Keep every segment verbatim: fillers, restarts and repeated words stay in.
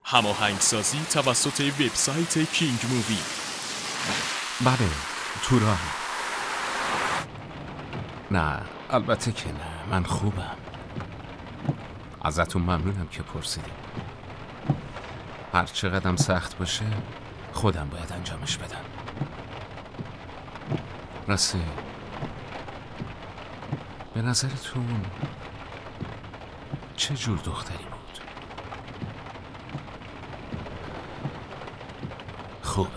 هماهنگسازی توسط وبسایت کینگ مووی. بله، تو راه. نه، البته که نه، من خوبم. ازتون ممنونم که پرسیدیم. هر چقدرم سخت باشه خودم باید انجامش بدم. راستی به نظرتون چه جور دختری بود؟ خوبه.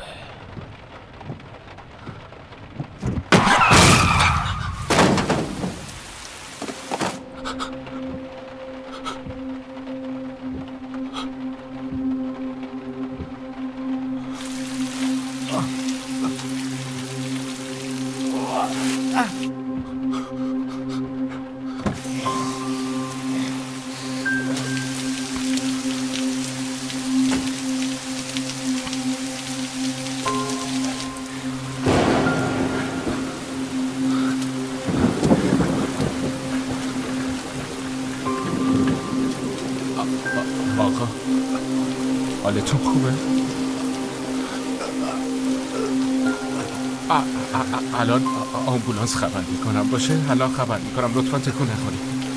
آقا، حالتون خوبه؟ الان آمبولانس خبر میکنم. باشه، الان خبر میکنم. لطفا تکون نخورید.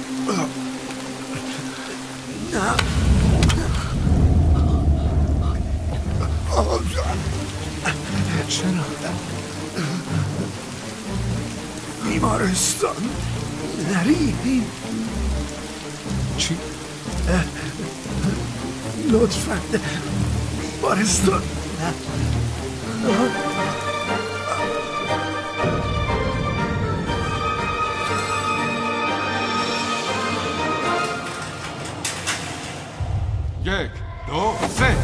نه چرا؟ بیمارستان نریم. چی؟ لطفا بیمارستان نه. یک دو سه.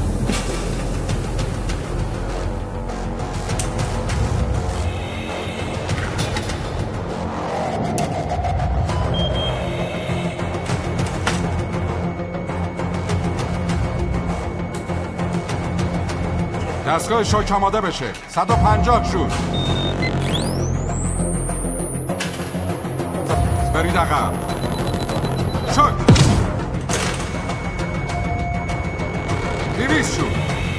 دستگاه شوک آماده بشه. صد و پنجاه شد. برید عقب. شد. دویست شد.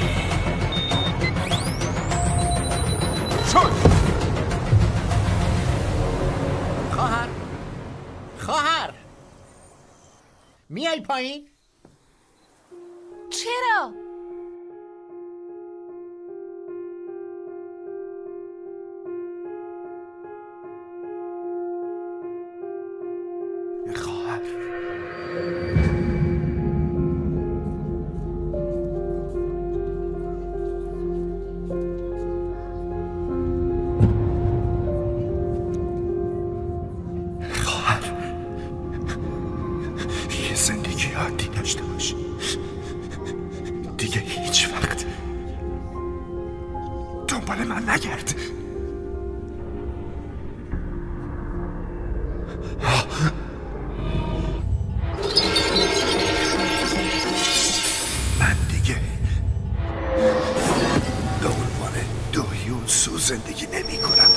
شد. خواهر خواهر میای پایین؟ چرا؟ خواهر خواهر یه زندگی عادی داشته باش. دیگه هیچ وقت دنبال من نگرد. من دیگه به عنوان دایون سو زندگی نمی کنم.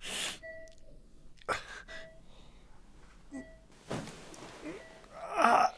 Ah!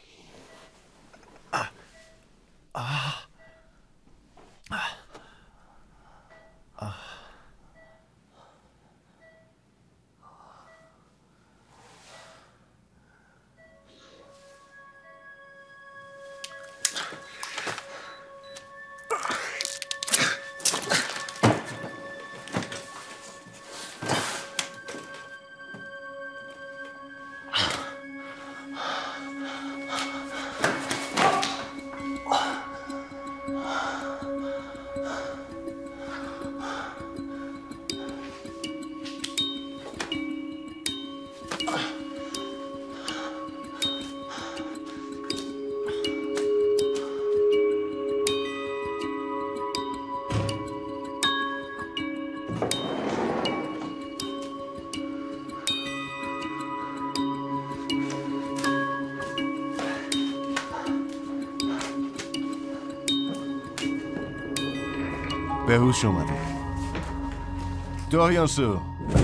به هوش اومده. دو یانسو.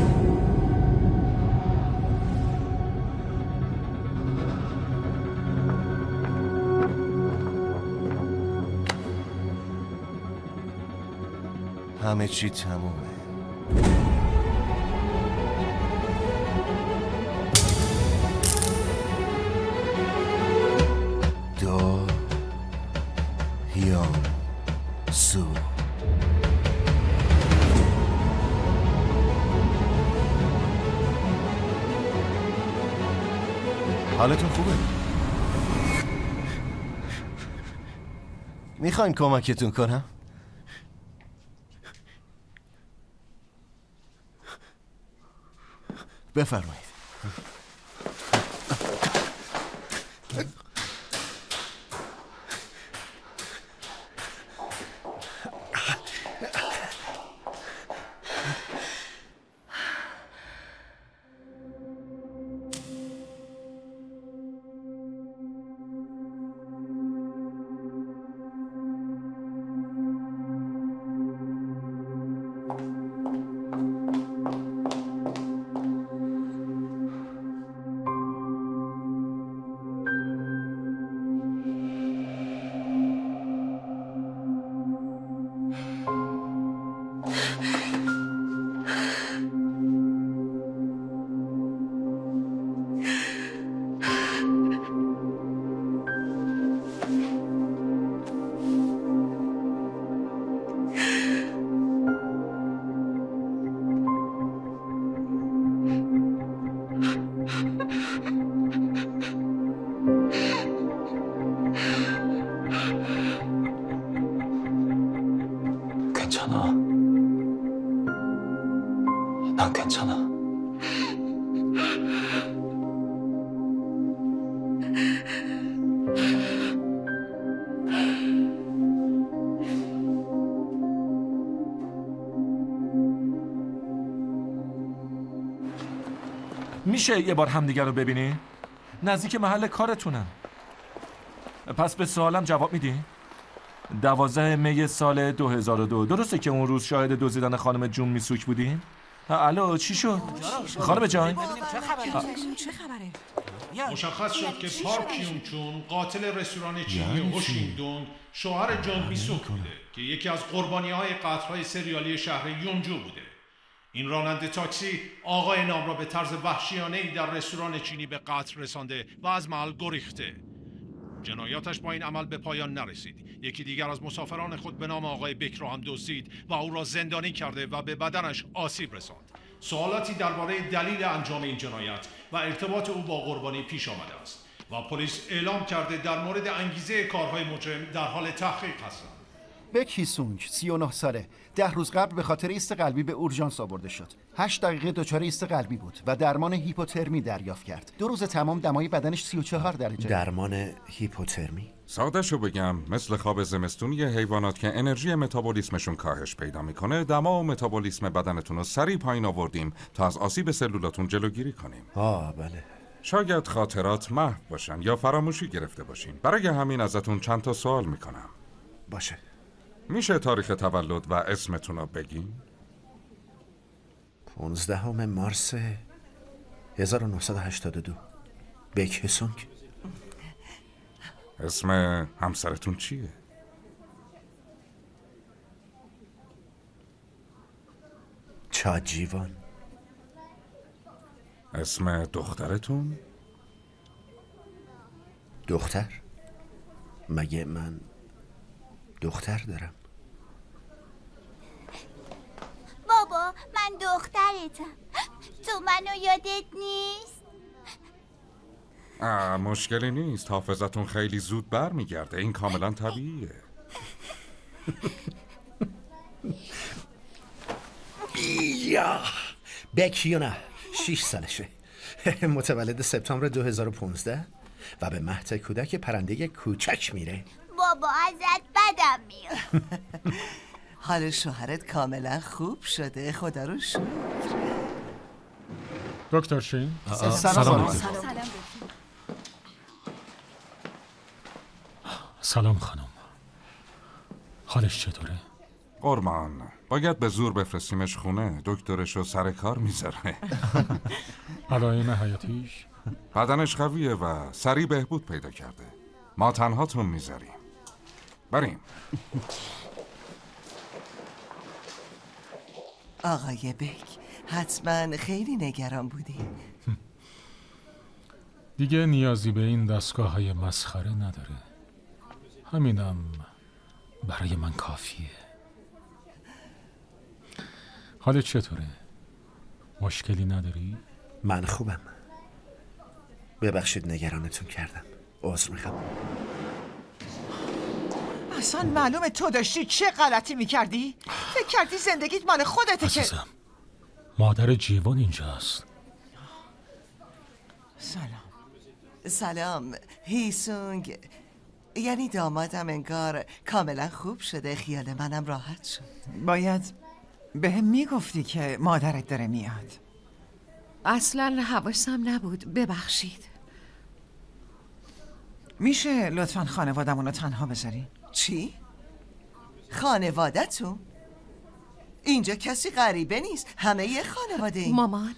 همه چی تمومه. دو هیان سو. حالتون خوبه؟ میخواین کمکتون کنم؟ بفرمایید. 난 괜찮아. میشه یه بار همدیگر رو ببینی؟ نزدیک محل کارتونم. پس به سوالم جواب میدی؟ دوازده می سال دو هزار و دو درسته که اون روز شاهد دزدیدن خانم جون میسوک بودین؟ الو چی شد؟ خانم جان؟ چه خبره؟ مشخص شد که پارک کیون چون قاتل رستوران چینی هوشینگدونگ شوهر جان میسوک بوده که یکی از قربانی‌های قتل‌های سریالی شهر یونجو بوده. این راننده تاکسی آقای نام را به طرز وحشیانه‌ای در رستوران چینی به قتل رسانده و از محل گریخته. جنایاتش با این عمل به پایان نرسید. یکی دیگر از مسافران خود به نام آقای بک را هم دزدید و او را زندانی کرده و به بدنش آسیب رساند. سوالاتی درباره دلیل انجام این جنایت و ارتباط او با قربانی پیش آمده است و پلیس اعلام کرده در مورد انگیزه کارهای مجرم در حال تحقیق هستند. بک هیسونگ سی و نه ساله ده روز قبل به خاطر ایست قلبی به اورژانس آورده شد. هشت دقیقه دچار ایست قلبی بود و درمان هیپوترمی دریافت کرد. دو روز تمام دمای بدنش سی و چهار درجه. درمان هیپوترمی؟ ساده شو بگم مثل خواب زمستونی حیوانات که انرژی متابولیسمشون کاهش پیدا میکنه، دما و متابولیسم بدنتون رو سریع پایین آوردیم تا از آسیب سلولاتون جلوگیری کنیم. آه بله. شاید خاطرات محو باشن یا فراموشی گرفته باشین. برای همین ازتون چند تا سوال میکنم. باشه. میشه تاریخ تولد و اسمتون رو بگین؟ پونزدهم مارس هزار و نهصد و هشتاد و دو. بک هیسونگ. اسم همسرتون چیه؟ چا جیوان. اسم دخترتون؟ دختر؟ مگه من دختر دارم؟ بابا من دخترتم. تو منو یادت نیست؟ آه مشکلی نیست. حافظتون خیلی زود بر میگرده. این کاملا طبیعیه. یا بکیونه شیش سالشه. متولد سپتامبر دو هزار و پانزده و به مهد کودک پرنده کوچک میره. بابا ازت بدم میاد. حال شوهرت کاملا خوب شده، خدا رو شکر. دکتر شین سلام. سلام. سلام خانم. حالش چطوره؟ قربان، باید به زور بفرستیمش خونه. دکترش رو سر کار میذاره. علائم حیاتیش؟ بدنش قویه و سریع بهبود پیدا کرده. ما تنهاتون میذاریم. بریم. آقای بک، حتما خیلی نگران بودی. دیگه نیازی به این دستگاه های مسخره نداره. همینم برای من کافیه. حالت چطوره؟ مشکلی نداری؟ من خوبم. ببخشید نگرانتون کردم. عذر میخوام. اصلا معلومه تو داشتی چه غلطی میکردی؟ فکر کردی زندگیت مال خودته که عزیزم، مادر جیوان اینجاست. سلام. سلام هیسونگ. یعنی دامادم انگار کاملا خوب شده. خیال منم راحت شد. باید به هم میگفتی که مادرت داره میاد. اصلا حواسم نبود، ببخشید. میشه لطفاً خانوادمون رو تنها بذاری؟ چی؟ خانواده تو؟ اینجا کسی غریبه نیست، همه یه خانواده این. مامان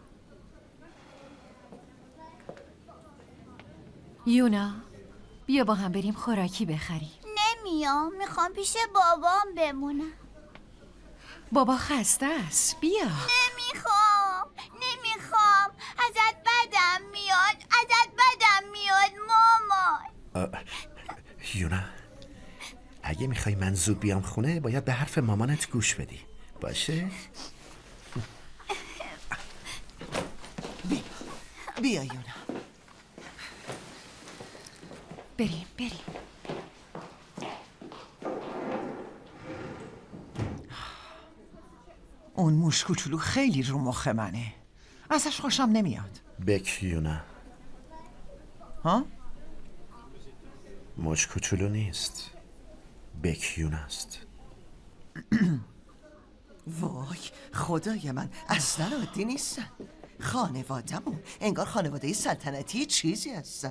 یونا، بیا با هم بریم خوراکی بخریم. نمیام، میخوام پیش بابام بمونم. بابا خسته است، بیا. نمیخوام نمیخوام ازت بدم میاد، ازت بدم میاد مامان. یونا، اگه میخوای من زود بیام خونه باید به حرف مامانت گوش بدی. باشه؟ بیا بیا یونا، بریم بریم. اون موش کوچولو خیلی رو مخ منه، ازش خوشم نمیاد. بک یونا. ها؟ موش کوچولو نیست، بک یوناست. وای خدای من، اصلا عادی نیستن. خانواده‌مون انگار خانواده سلطنتی چیزی هستن.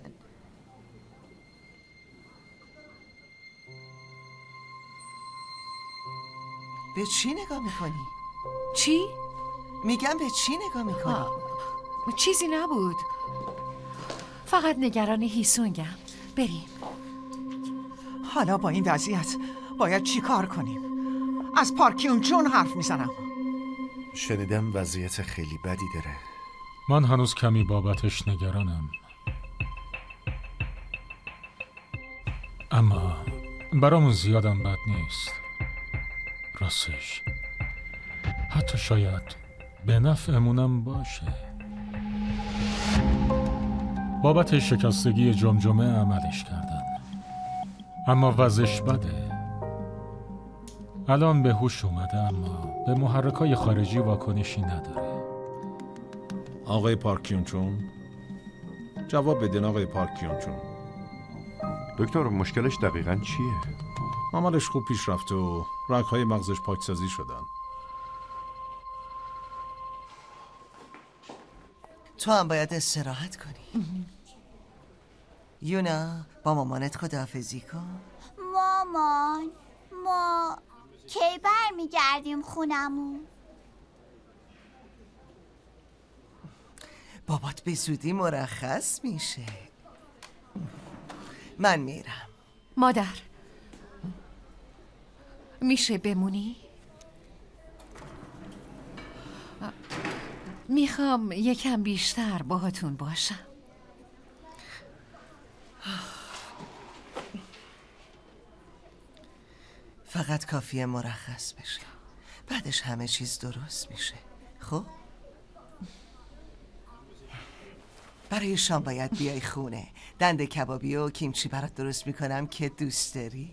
به چی نگاه میکنی؟ چی؟ میگم به چی نگاه میکنی؟ آه. چیزی نبود، فقط نگران هیسونگم. بریم. حالا با این وضعیت باید چی کار کنیم؟ از پارکیون چون حرف میزنم. شنیدم وضعیت خیلی بدی داره. من هنوز کمی بابتش نگرانم، اما برامون زیادم بد نیست. راستش حتی شاید به نفعمونم باشه. بابت شکستگی جمجمه عملش کردن، اما وضعش بده. الان به هوش اومده اما به محرکای خارجی واکنشی نداره. آقای پارکیون چون جواب بدین. آقای پارکیون چون دکتر مشکلش دقیقاً چیه؟ عملش خوب پیش رفته و رگ‌های مغزش پاکسازی شدن. تو هم باید استراحت کنی. یونا با مامانت خداحافظی کن. مامان، ما کی برمیگردیم خونمون؟ بابات به زودی مرخص میشه. من میرم. مادر، میشه بمونی؟ میخوام یکم بیشتر باهاتون باشم. فقط کافیه مرخص بشه، بعدش همه چیز درست میشه. خب؟ برای شام باید بیای خونه. دنده کبابی و کیمچی برات درست میکنم که دوست داری.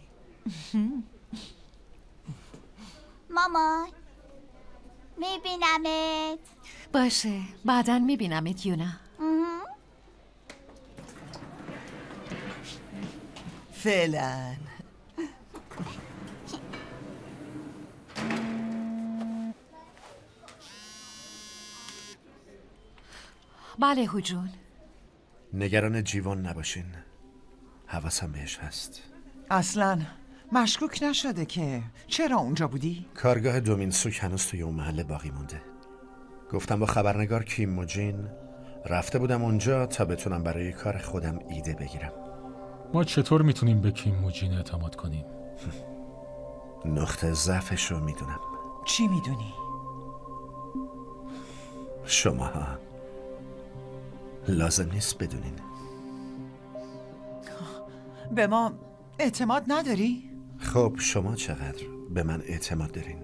مامان، میبینمت. باشه، بعداً میبینمت یونا. فعلا. بله هجون. نگران جیوان نباشین، حواسم بهش هست. اصلا مشکوک نشده که چرا اونجا بودی؟ کارگاه دومینسوک هنوز توی اون محله باقی مونده. گفتم با خبرنگار کیم موجین رفته بودم اونجا تا بتونم برای کار خودم ایده بگیرم. ما چطور میتونیم به کیم موجین اعتماد کنیم؟ نقطه ضعفش رو میدونم. چی میدونی؟ شما ها لازم نیست بدونین. به ما اعتماد نداری؟ خب شما چقدر به من اعتماد دارین؟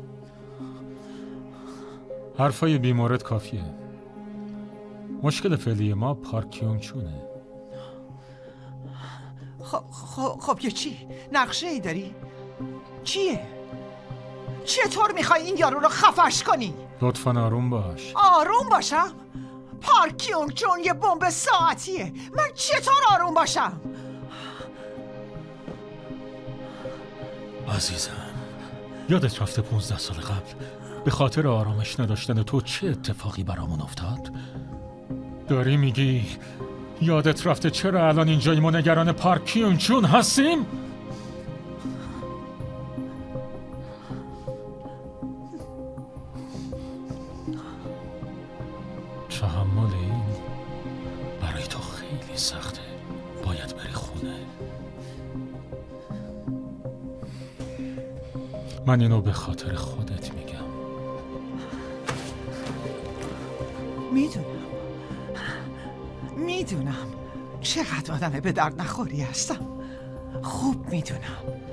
حرفای بیمورد کافیه. مشکل فعلی ما پارک کیونگ چونه. خب خب خب که چی؟ نقشه ای داری؟ چیه؟ چطور میخوای این یارو رو خفش کنی؟ لطفاً آروم باش. آروم باشم؟ پارک کیونگ چون یه بمب ساعتیه. من چطور آروم باشم؟ عزیزم یادت رفته پونزده سال قبل به خاطر آرامش نداشتن تو چه اتفاقی برامون افتاد؟ داری میگی یادت رفته چرا الان اینجای ما نگران پارک کیونگ چون هستیم؟ تحمل این برای تو خیلی سخته. باید بری خونه. من اینو به خاطر خودت میگم. میدونم میدونم چقدر آدم به درد نخوری هستم. خوب میدونم.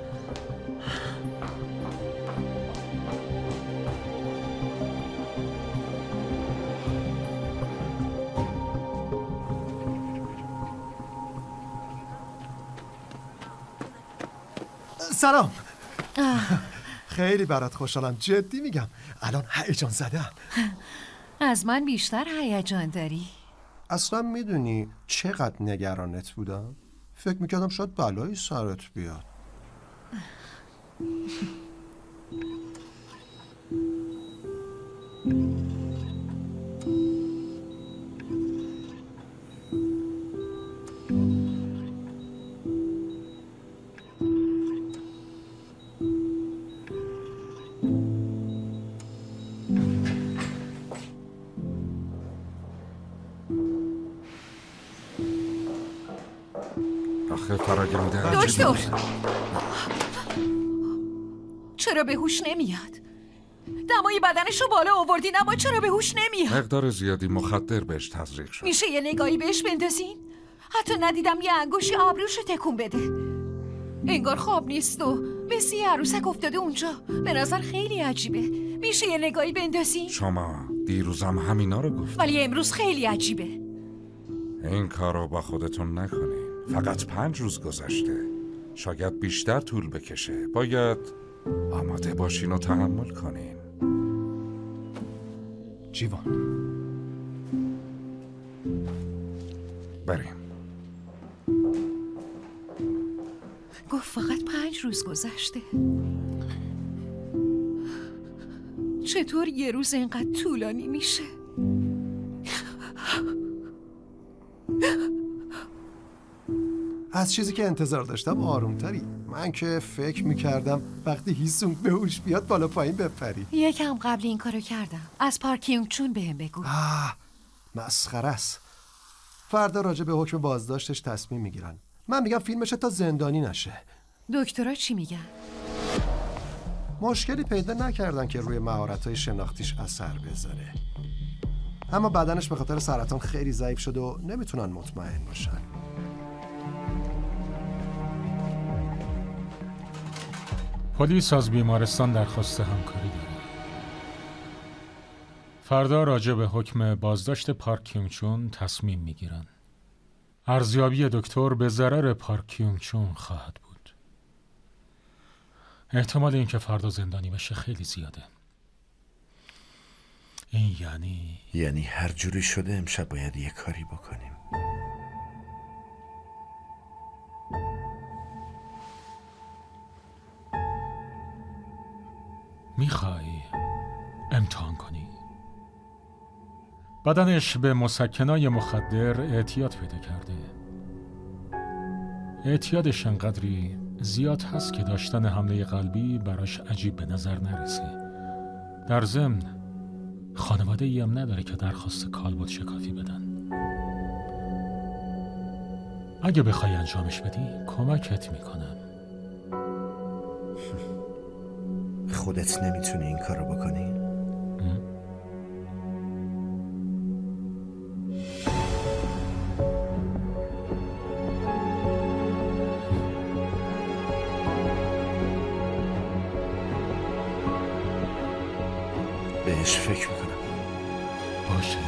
سلام. خیلی برات خوشحالم، جدی میگم. الان هیجان زدم. از من بیشتر هیجان داری. اصلا میدونی چقدر نگرانت بودم؟ فکر میکردم شاید بلایی سرت بیاد. آخه فراگنده دکتر چرا به هوش نمیاد؟ دمای بدنشو بالا آوردین اما چرا به هوش نمیاد؟ مقدار زیادی مخدر بهش تزریق شد. میشه یه نگاهی بهش بندازین؟ حتی ندیدم یه انگوشی آبروشو تکون بده. انگار خواب نیست و مثل یه عروسک افتاده اونجا. به نظر خیلی عجیبه. میشه یه نگاهی بندازین؟ شما دیروزم همینا رو گفت. ولی امروز خیلی عجیبه. این کارو با خودتون نکنین. فقط پنج روز گذشته. شاید بیشتر طول بکشه. باید آماده باشین و تحمل کنین. جیوان بریم. گفت فقط پنج روز گذشته. چطور یه روز اینقدر طولانی میشه؟ از چیزی که انتظار داشتم آرومتری. من که فکر میکردم وقتی هیسونگ به هوش بیاد بالا پایین بپری. یکم قبل این کارو کردم. از پارک کیونگ چون بهم بگو. آه مسخره است. فردا راجع به حکم بازداشتش تصمیم میگیرن. من میگم فیلمش تا زندانی نشه. دکترها چی میگن؟ مشکلی پیدا نکردن که روی مهارت‌های شناختیش اثر بذاره. اما بدنش به خاطر سرطان خیلی ضعیف شده و نمیتونن مطمئن باشن. پلیس از بیمارستان درخواست همکاری داره. فردا راجع به حکم بازداشت پارک کیونگ چون تصمیم میگیرن. ارزیابی دکتر به ضرر پارک کیونگ چون خواهد بود. احتمال اینکه فردا زندانی بشه خیلی زیاده. این یعنی یعنی هر جوری شده امشب باید یه کاری بکنیم. میخوای امتحان کنی؟ بدنش به مسکنای مخدر اعتیاد پیدا کرده. اعتیادش انقدری زیاد هست که داشتن حمله قلبی براش عجیب به نظر نرسه. در ضمن خانواده ای هم نداره که درخواست کالبد شکافی بدن. اگه بخوای انجامش بدی کمکت میکنم. خودت نمیتونی این کارو بکنی؟ بهش فکر میکنم. باشه.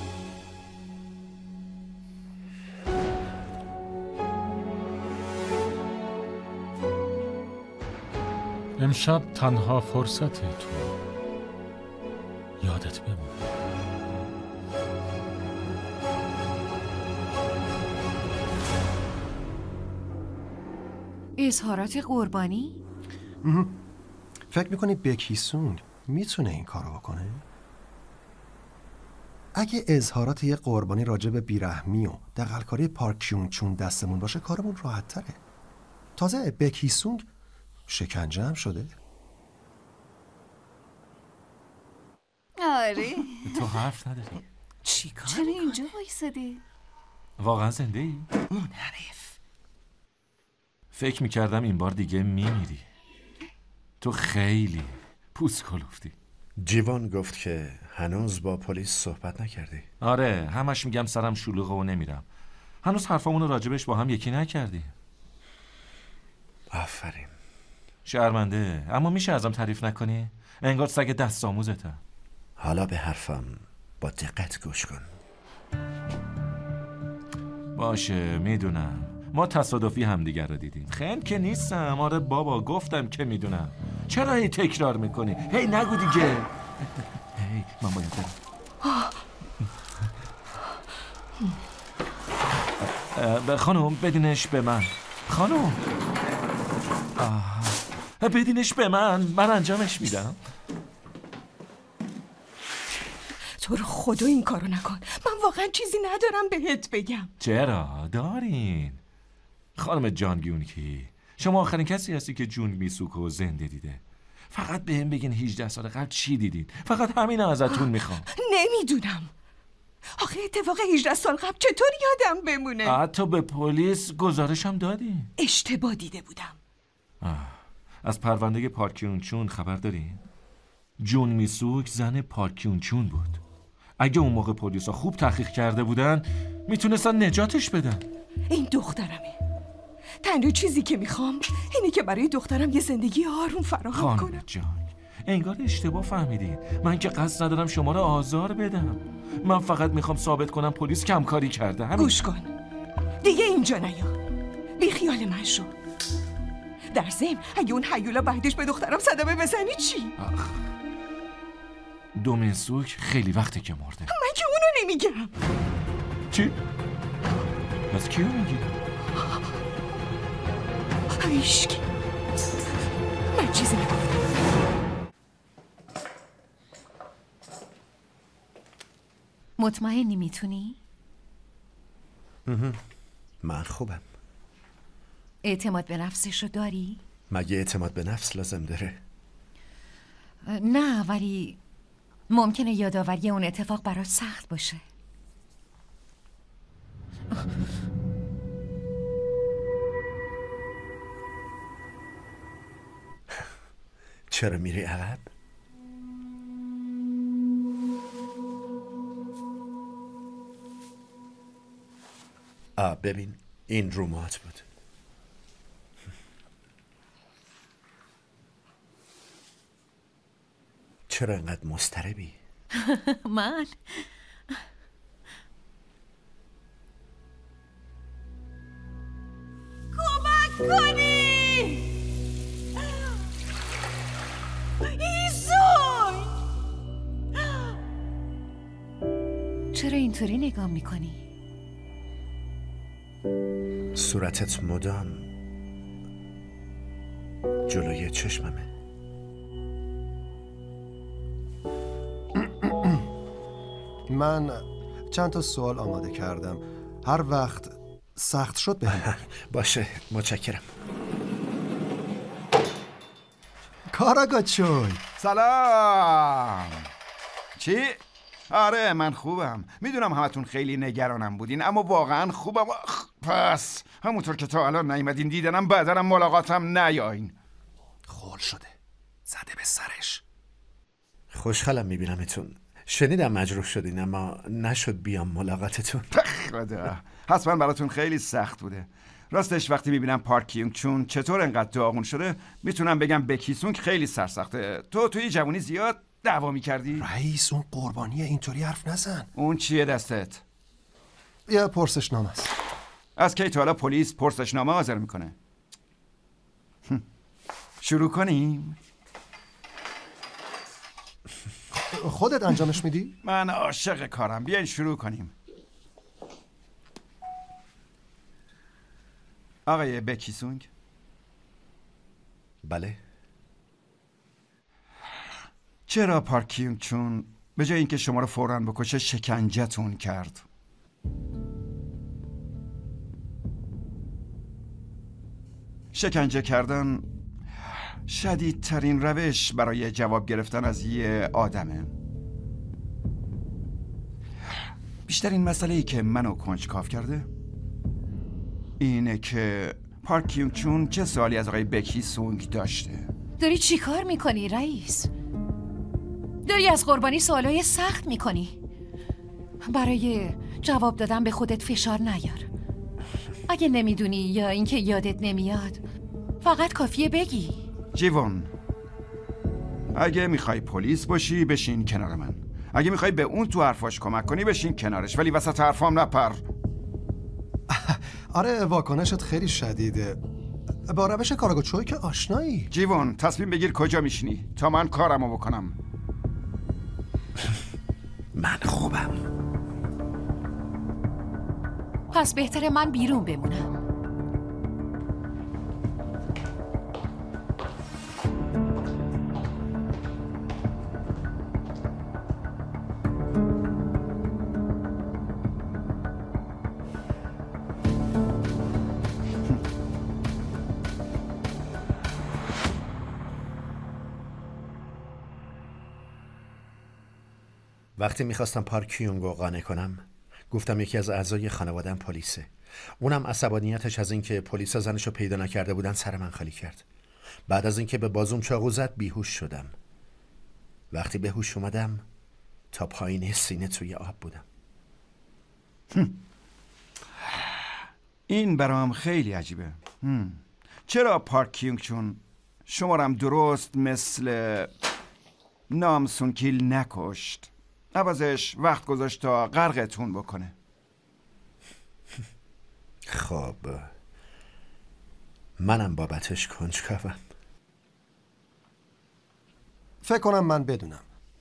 امشب تنها فرصت تو، یادت بمونه. اظهارات قربانی؟ فکر میکنی بکی سونگ میتونه این کارو بکنه؟ اگه اظهارات یه قربانی راجع به بیرحمی و دغل‌کاری پارک کیون چون دستمون باشه کارمون راحت تره. تازه بکی سونگ شکنجه هم شده. آره تو حرف نداری. چی کار چرا اینجا وایسادی؟ واقعا زنده ای؟ منحرف. فکر میکردم این بار دیگه میمیری. تو خیلی پوست کلفتی. جیوان گفت که هنوز با پلیس صحبت نکردی. آره همش میگم سرم شلوغه و نمیرم. هنوز حرفامونو راجبش با هم یکی نکردی. آفرین. شرمنده، اما میشه ازم تعریف نکنی؟ انگار سگ دست آموزتم. حالا به حرفم با دقت گوش کن. باشه میدونم ما تصادفی همدیگر رو دیدیم. خیلی که نیستم. آره بابا گفتم که میدونم. چرا هی تکرار میکنی؟ هی نگو دیگه. هی من باید برم. خانم بدینش به من. خانم بدینش به من. من انجامش میدم. تو رو خدا این کارو نکن. من واقعا چیزی ندارم بهت بگم. چرا؟ دارین. خانم جان گیونکی شما آخرین کسی هستی که جونگ میسوکو زنده دیده. فقط به هم بگین هجده سال قبل چی دیدین. فقط همین ازتون میخوام. نمیدونم. آخه اتفاق هجده سال قبل چطور یادم بمونه؟ حتی به پلیس گزارشم دادین. اشتباه دیده بودم. آه. از پرونده پارک کیون چون خبر دارین؟ جون میسوک زن پارک کیون چون بود. اگه اون موقع پلیسا خوب تحقیق کرده بودن میتونستن نجاتش بدن. این دخترمه. تنها چیزی که میخوام اینه که برای دخترم یه زندگی آروم فراهم کنم. خانم جان انگار اشتباه فهمیدین. من که قصد ندارم شما رو آزار بدم. من فقط میخوام ثابت کنم پلیس کمکاری کرده. همین. گوش کن دیگه اینجا نیا. بی خیال من شو. در ضمن اگه اون حیولا بعدش به دخترم صدمه بزنی چی؟ آخ. دومنسوک خیلی وقته که مرده. من که اونو نمیگم. چی؟ پس کیو میگی؟ هیشکی. من چیزی نگفتم. مطمئنی میتونی؟ من خوبم. اعتماد به نفسشو داری؟ مگه اعتماد به نفس لازم داره؟ نه ولی ممکنه یادآوری اون اتفاق برات سخت باشه. چرا میری عقب؟ آ ببین این رومات بود. چرا انقدر مضطربی؟ من کمک کنی ایسون. چرا اینطوری نگاه میکنی؟ صورتت مدام جلوی چشممه. من چند تا سوال آماده کردم. هر وقت سخت شد بهم. باشه متشکرم. کاراگاه چوی. سلام. چی؟ آره من خوبم. میدونم همتون خیلی نگرانم بودین اما واقعا خوبم. پس همونطور که تا الان نیومدین دیدنم بعدنم ملاقاتم نیاین. خول شده. زده به سرش. خوشحالم میبینمتون. شنیدم مجروح شدین اما نشد بیام ملاقاتتون. خدا حتما براتون خیلی سخت بوده. راستش وقتی میبینم پارک کیونگ چون چطور انقدر داغون شده میتونم بگم بک هیسونگ خیلی سرسخته. تو توی جوانی زیاد دعوا میکردی؟ رئیس اون قربانیه، اینطوری حرف نزن. اون چیه دستت؟ یه پرسشنامه است. از کی تا حالا پلیس پرسشنامه حاضر میکنه؟ شروع کنیم؟ خودت انجامش میدی؟ من عاشق کارم. بیاین شروع کنیم. آقای بک هیسونگ. بله. چرا پارک کیونگ چون به جای اینکه شما رو فوراً بکشه شکنجه‌تون کرد؟ شکنجه کردن شدیدترین روش برای جواب گرفتن از یه آدمه. بیشترین مسئله ای که منو کنجکاو کرده اینه که پارک کیونگ چون چه سوالی از آقای بک هیسونگ داشته. داری چی کار میکنی رئیس؟ داری از قربانی سوالای سخت میکنی. برای جواب دادن به خودت فشار نیار. اگه نمیدونی یا اینکه یادت نمیاد فقط کافیه بگی. جیوون اگه میخوای پلیس باشی بشین کنار من. اگه میخوای به اون تو حرفاش کمک کنی بشین کنارش ولی وسط حرفام نپر. آره واکنشت خیلی شدیده. با روش کاراگاه چوی که آشنایی. جیوون تصمیم بگیر کجا میشینی تا من کارمو بکنم. من خوبم. پس بهتره من بیرون بمونم. وقتی میخواستم پارک کیونگ رو قانع کنم گفتم یکی از اعضای خانواده‌ام پلیسه. اونم عصبانیتش از اینکه پلیسا زنشو پیدا نکرده بودن سر من خالی کرد. بعد از اینکه به بازوم چاقو زد بیهوش شدم. وقتی به هوش اومدم تا پایین سینه توی آب بودم. این برام خیلی عجیبه. هم. چرا پارک کیونگ چون شمارم درست مثل نام سون کیل نکشت؟ عوضش وقت گذاشت تا غرقتون بکنه. خب منم بابتش کنجکاوم. فکر کنم من بدونم.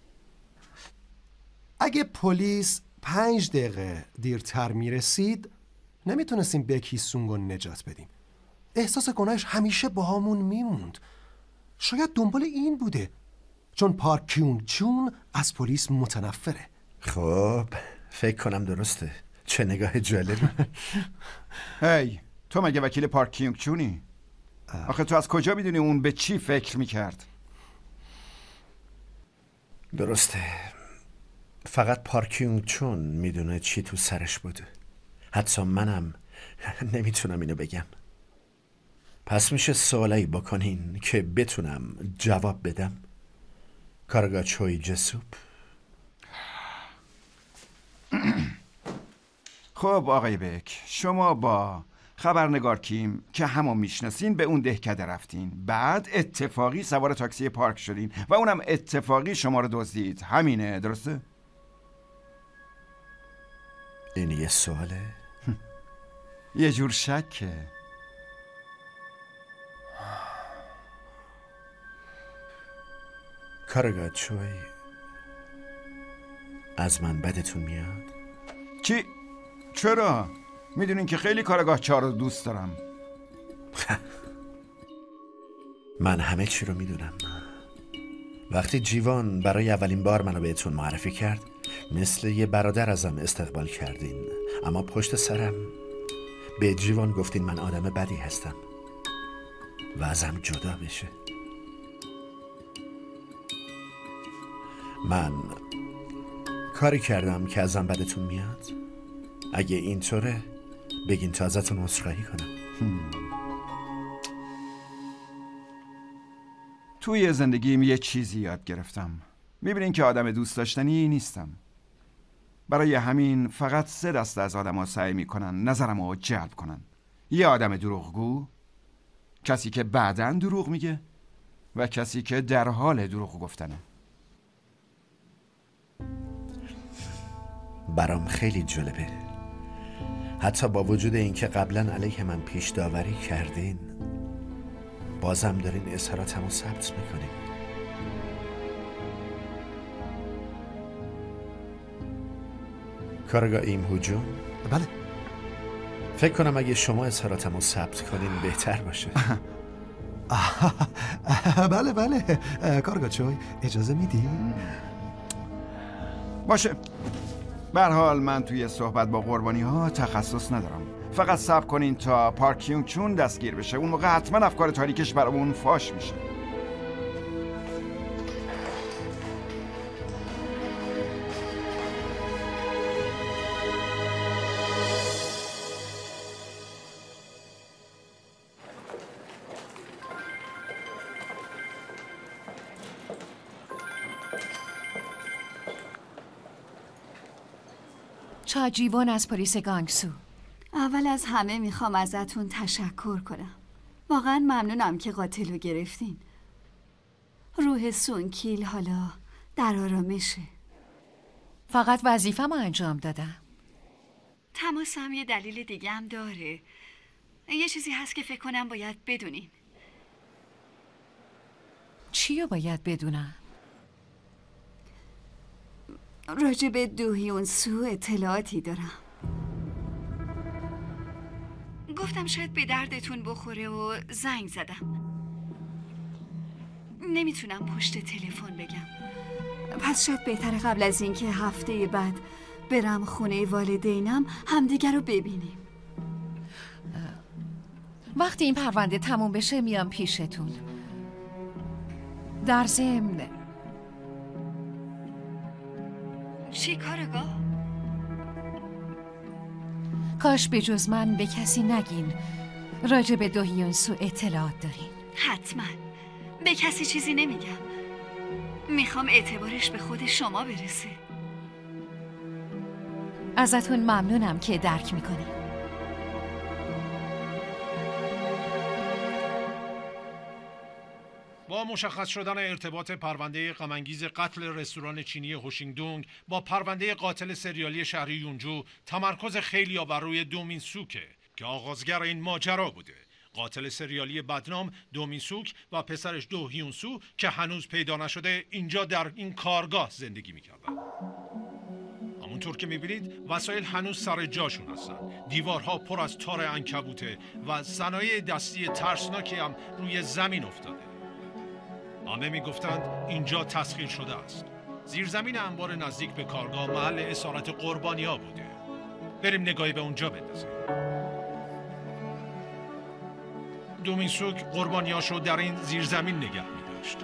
اگه پلیس پنج دقیقه دیرتر میرسید نمیتونستیم بک هیسونگ رو نجات بدیم. احساس گناهش همیشه با همون میموند. شاید دنبال این بوده چون پارک کیونگ چون از پلیس متنفره. خب فکر کنم درسته. چه نگاه جالبی. هی تو مگه وکیل پارک کیونگ چونی؟ آخه تو از کجا میدونی اون به چی فکر میکرد؟ درسته. فقط پارک کیونگ چون میدونه چی تو سرش بوده. حتی منم نمیتونم اینو بگم. پس میشه سوالایی بکنین که بتونم جواب بدم. کاراگاه چوی جسوب. خب آقای بک شما با خبرنگار کیم که همون میشناسین به اون دهکده رفتین. بعد اتفاقی سوار تاکسی پارک شدین و اونم اتفاقی شما رو دزدید. همینه درسته؟ این یه سواله؟ یه جور شکه. کاراگاه چوی از من بدتون میاد؟ چی؟ چرا؟ میدونین که خیلی کاراگاه چهار رو دوست دارم. من همه چی رو میدونم. وقتی جیوان برای اولین بار منو بهتون معرفی کرد مثل یه برادر ازم استقبال کردین، اما پشت سرم به جیوان گفتین من آدم بدی هستم و ازم جدا بشه. من کاری کردم که ازم بدتون میاد؟ اگه اینطوره بگین تا ازتون عذرخواهی کنم. توی زندگیم یه چیزی یاد گرفتم. میبینین که آدم دوست داشتنی نیستم. برای همین فقط سه دسته از آدم ها سعی میکنن نظرم رو جلب کنن. یه آدم دروغگو، کسی که بعداً دروغ میگه و کسی که در حال دروغ گفتنه. برام خیلی جالبه، حتی با وجود اینکه قبلا علیه من پیش داوری کردین بازم دارین اظهاراتمو ثبت میکنین. کارگاه ایم هجوم؟ بله. فکر کنم اگه شما اظهاراتمو ثبت کنین بهتر باشه. بله بله کارگاه چوی اجازه میدی؟ باشه. به هر حال من توی صحبت با قربانی ها تخصص ندارم. فقط صبر کنین تا پارک کیونگ چون دستگیر بشه. اون موقع حتما افکار تاریکش برامون فاش میشه. چاجیوان از پلیس گانگسو. اول از همه میخوام ازتون تشکر کنم. واقعا ممنونم که قاتل رو گرفتین. روح سونکیل حالا در آرامشه. فقط وظیفه‌مو انجام دادم. تماسم یه دلیل دیگه هم داره. یه چیزی هست که فکر کنم باید بدونین. چی رو باید بدونم؟ راجع به دوهیون سو اطلاعاتی دارم. گفتم شاید به دردتون بخوره و زنگ زدم. نمیتونم پشت تلفن بگم. پس شاید بهتره قبل از اینکه هفته بعد برم خونه والدینم همدیگر رو ببینیم. وقتی این پرونده تموم بشه میام پیشتون. در ضمن چی کارگاه؟ کاش به جز من به کسی نگین راجع به دوهیون سو اطلاعات دارین. حتما به کسی چیزی نمیگم. میخوام اعتبارش به خود شما برسه. ازتون ممنونم که درک میکنین. با مشخص شدن ارتباط پرونده غم‌انگیز قتل رستوران چینی هوشینگدونگ با پرونده قاتل سریالی شهر یونجو، تمرکز خیلی بر روی دومین سوکه که آغازگر این ماجرا بوده. قاتل سریالی بدنام دومین سوک و پسرش دو هیون سو که هنوز پیدا نشده اینجا در این کارگاه زندگی میکردن. همونطور که میبینید وسایل هنوز سر جاشون هستن. دیوارها پر از تار عنکبوته و صنایع دستی ترسناکی هم روی زمین افتاده. همه میگفتند اینجا تسخیر شده است. زیرزمین انبار نزدیک به کارگاه محل اسارت قربانی‌ها بوده. بریم نگاهی به اونجا بندازیم. دومین سوک قربانیاشو در این زیرزمین نگه می‌داشت.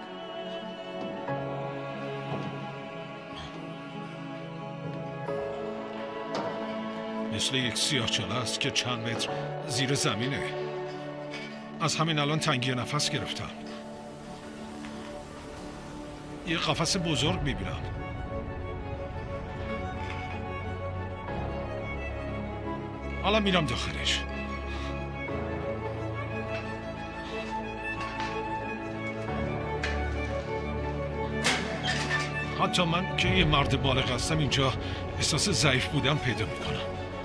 مثل یک سیاهچاله است که چند متر زیر زمینه. از همین الان تنگی نفس گرفتم. یه قفس بزرگ میبینم. حالا میرم داخلش. حتی من که یه مرد بالغ هستم اینجا احساس ضعیف بودن پیدا میکنم.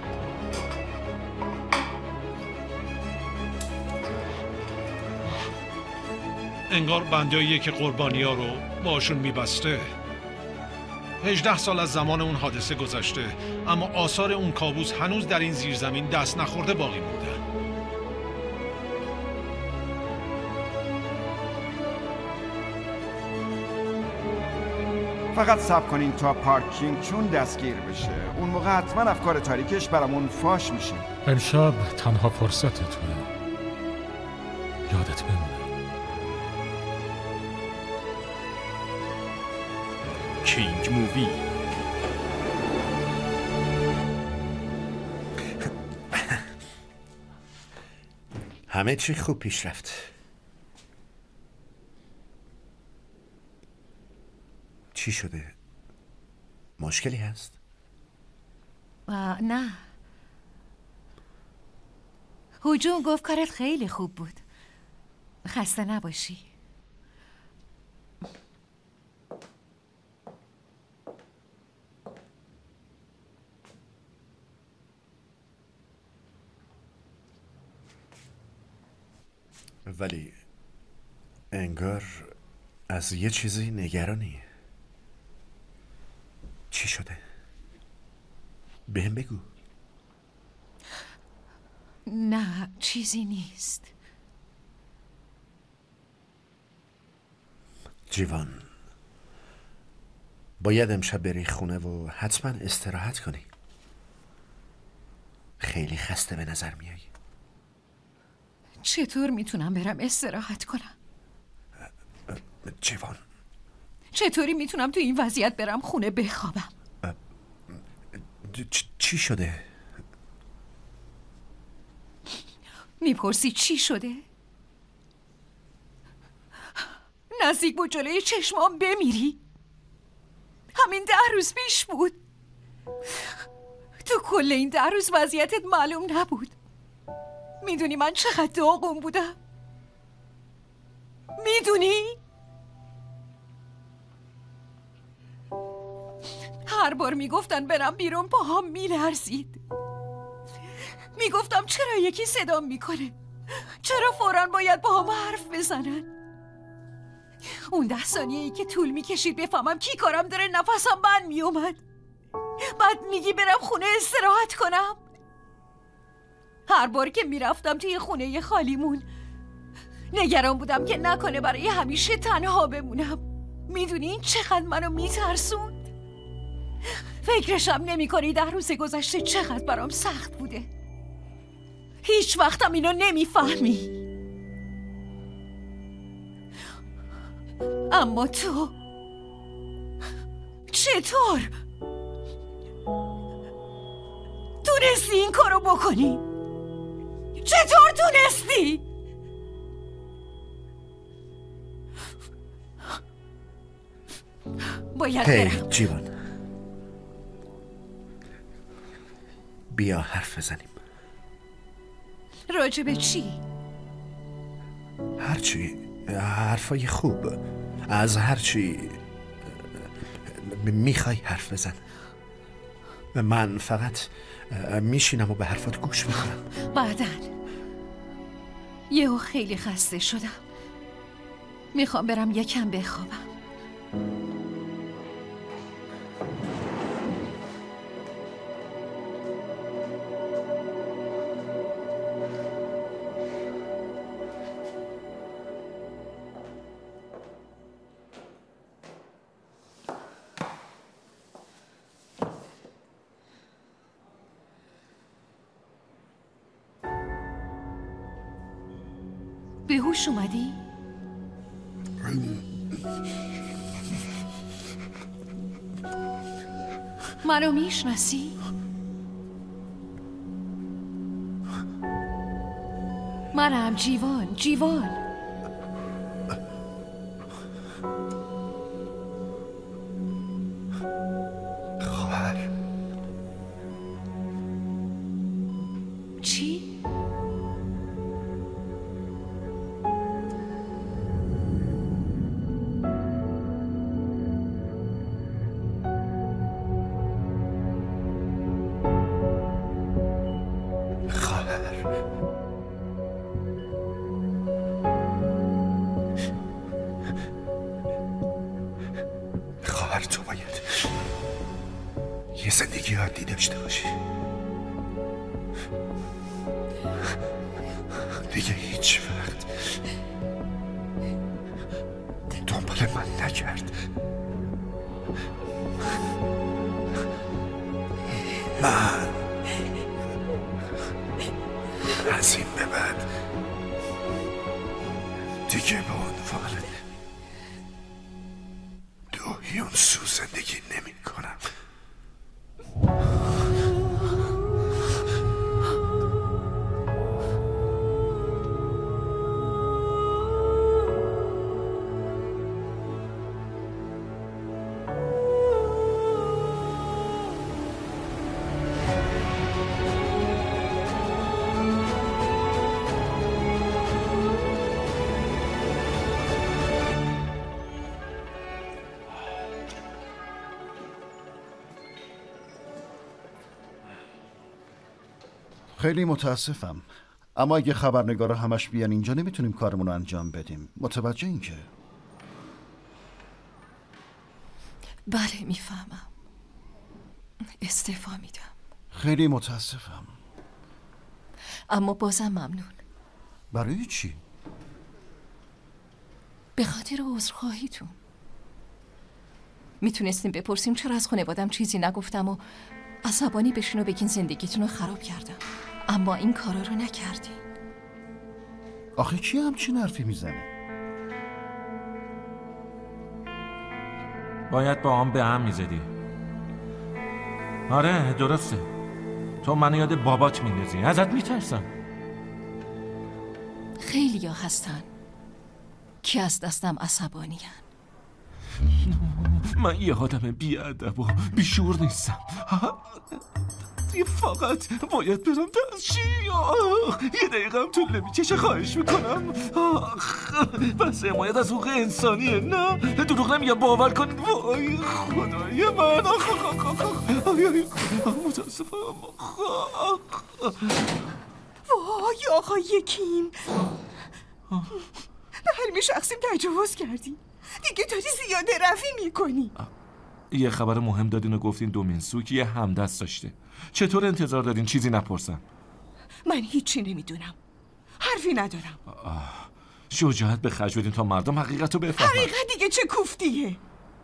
انگار بندهاییه که قربانی ها رو باشون میبسته. هجده سال از زمان اون حادثه گذشته، اما آثار اون کابوس هنوز در این زیرزمین دست نخورده باقی مونده. فقط صبر کنین تا پارک کیونگ چون دستگیر بشه. اون موقع حتما افکار تاریکش برامون فاش میشه. امشب تنها فرصت توه. یادت بمونه. مووی. همه چی خوب پیش رفت. چی شده؟ مشکلی هست؟ نه. هجوم گفت کارت خیلی خوب بود. خسته نباشی. ولی انگار از یه چیزی نگرانی. چی شده؟ بهم بگو. نه چیزی نیست. جیوان، باید امشب بری خونه و حتما استراحت کنی. خیلی خسته به نظر میای. چطور میتونم برم استراحت کنم؟ جیوان، چطوری میتونم تو این وضعیت برم خونه بخوابم؟ چی شده؟ میپرسی چی شده؟ نزدیک بود جلوی چشمام بمیری. همین ده روز پیش بود. تو کل این ده روز وضعیتت معلوم نبود. میدونی من چقدر داغون بودم؟ میدونی؟ هر بار میگفتن برم بیرون پاهام میلرزید. میگفتم چرا یکی صدام میکنه؟ چرا فوراً باید با هم حرف بزنن؟ اون ده ثانیه‌ای که طول میکشید بفهمم کی کارم داره نفسم بند میومد. بعد میگی برم خونه استراحت کنم. هر بار که میرفتم توی خونه خالیمون نگران بودم که نکنه برای همیشه تنها بمونم. میدونی این چقدر منو میترسوند؟ فکرشم نمی کنی ده روز گذشته چقدر برام سخت بوده. هیچ وقتم اینو نمیفهمی. اما تو چطور تونستی این کارو بکنی؟ چطور تونستی؟ باید هی برم. جیوان، بیا حرف بزنیم. راجع به چی؟ هرچی، حرفای خوب. از هرچی میخوای حرف بزن. من فقط میشینم و به حرفات گوش میکنم. بعدن یهو خیلی خسته شدم. میخوام برم یکم بخوابم. به هوش اومدی؟ منو میشناسی؟ منم جیوان. جیوان خواهر. چی؟ خواهر، تو باید یه زندگی عادی داشته باشی. دیگه هیچ وقت دنبال من نگرد. من از این به بعد دیگه به عنوان دو هیون سو زندگی نمی کنم. خیلی متاسفم، اما اگه خبرنگارا همش بیان اینجا نمیتونیم کارمون رو انجام بدیم. متوجه این که؟ بله میفهمم. استعفا میدم. خیلی متاسفم. اما بازم ممنون. برای چی؟ به خاطر عذرخواهیتون. میتونستیم بپرسیم چرا از خانوادم چیزی نگفتم و عصبانی بشین و بگین زندگیتون رو خراب کردم، اما این کارا رو نکردین. آخه چی همچین حرفی میزنی؟ باید با هم به هم میزدی. آره درسته، تو منو یاد بابات میندازی. ازت میترسم. خیلی ها هستن که از دستم عصبانی هن. من یه آدم بی‌ادب و بیشور نیستم. فقط باید برم دستشوی. یه دقیقه هم طول نمیکشه، خواهش میکنم. بس حمایت از حقوق انسانیه. نه دروغ نمیگم، باور کنید. وای خدای من، متاسفم. وای آقای کیم، به حریم شخصیم تجاوز کردی. دیگه داری زیاده روی میکنی. یه خبر مهم دادین و گفتین دومینسو که یه همدست داشته. چطور انتظار دادین چیزی نپرسم؟ من هیچی نمیدونم، حرفی ندارم. شجاعت به خرج بدین تا مردم حقیقت رو بفهمن. حقیقت دیگه چه کوفتیه؟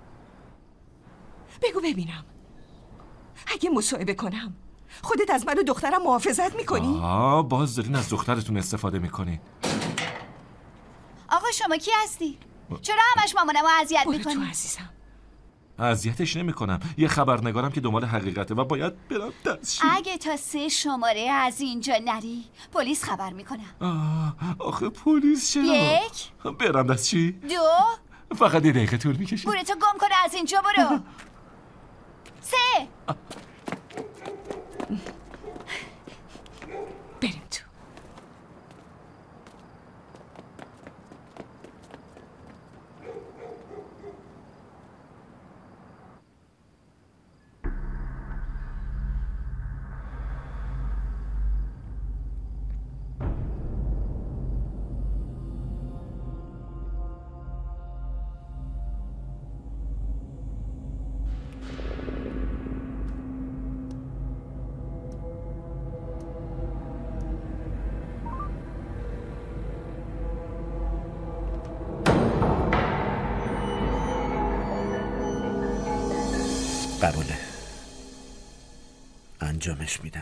بگو ببینم، اگه مصاحبه کنم خودت از من و دخترم محافظت میکنی؟ آه باز دارین از دخترتون استفاده میکنی. آقا شما کی هستی؟ چرا همش مامانمو اذیت میکنی؟ برو تو عزیزم. اذیتش نمیکنم، یه خبرنگارم که دنبال حقیقته و باید برم دستشویی. اگه تا سه شماره از اینجا نری پلیس خبر میکنم. آخه پلیس چرا؟ یک برم دستشویی؟ دو فقط یه دقیقه طول میکشه. بورتو گم کنه از اینجا برو. سه بریم تو. قبوله، انجامش میدم.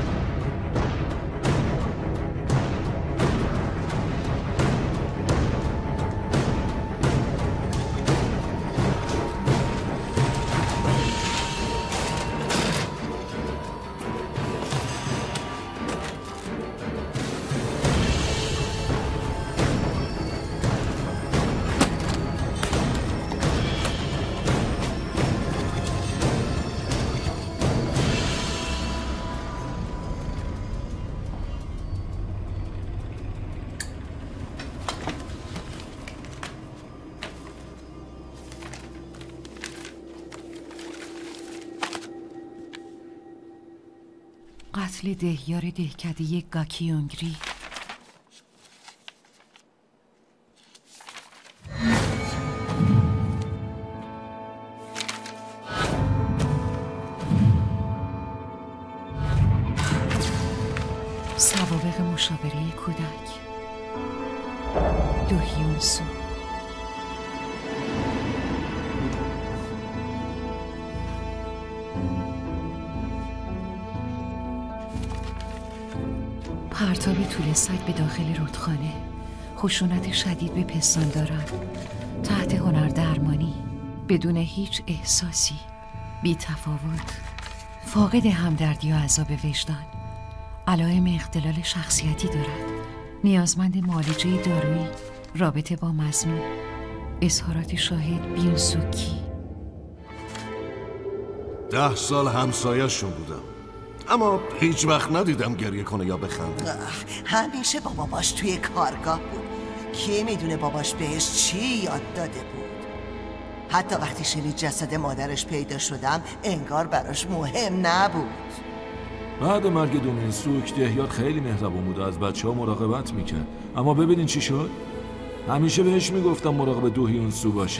قتل دهیار دهکده گاکیونگری. سوابق مشاوره کودک دوهیونسو. پرتاب طول سگ به داخل رودخانه، خشونت شدید به پستانداران، تحت هنر درمانی، بدون هیچ احساسی، بی تفاوت، فاقد همدردی و عذاب وجدان، علائم اختلال شخصیتی دارد، نیازمند معالجه دارویی، رابطه با مظنون، اظهارات شاهد بیونسوکی. ده سال همسایه‌شون بودم، اما هیچ وقت ندیدم گریه کنه یا بخنده. همیشه با باباش توی کارگاه بود. کی میدونه باباش بهش چی یاد داده بود؟ حتی وقتی شنید جسد مادرش پیدا شدم انگار براش مهم نبود. بعد مرگ دومینسوک دهیار خیلی مهربون بود و از بچه ها مراقبت میکرد، اما ببینین چی شد؟ همیشه بهش میگفتم مراقب دو هیون سو باشه.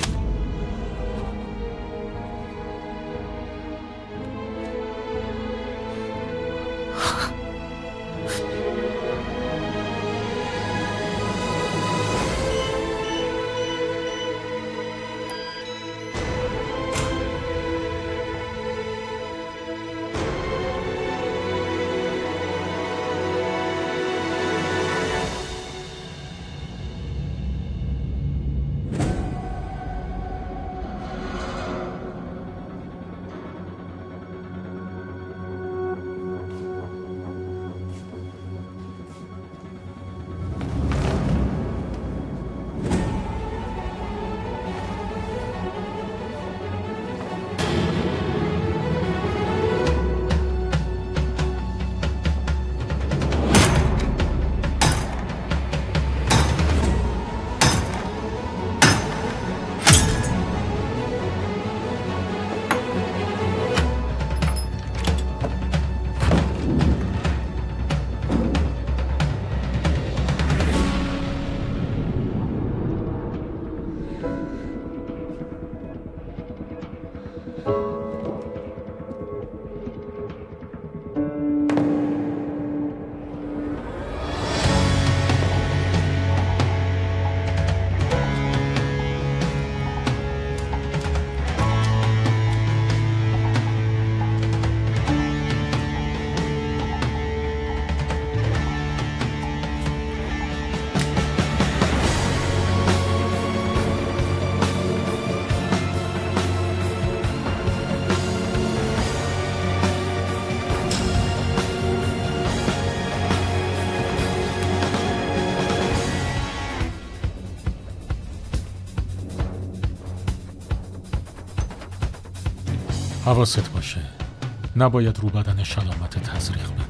حواست باشه، نباید رو بدنش علامت تزریق بمونه.